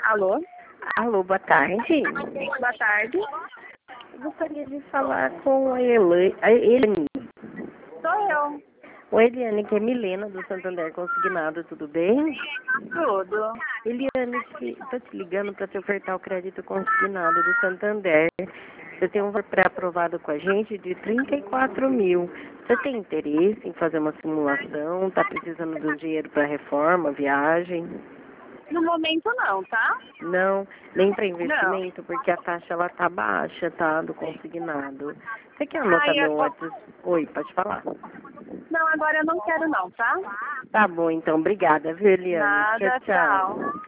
Alô? Alô, boa tarde. Boa tarde. Eu gostaria de falar com a Eliane. Sou eu. Oi, Eliane, que é Milena do Santander Consignado, tudo bem? Tudo. Eliane, estou te ligando para te ofertar o crédito consignado do Santander. Você tem um pré-aprovado com a gente de 34 mil. Você tem interesse em fazer uma simulação? Está precisando de um dinheiro para reforma, viagem? No momento não, tá? Não, nem para Não. investimento, porque a taxa ela tá baixa, tá, do consignado. Você quer anotar meu WhatsApp? Oi, pode falar. Não, agora eu não quero não, tá? Tá bom, então, obrigada, viu, Eliane? Nada, Tchau, tchau. tchau.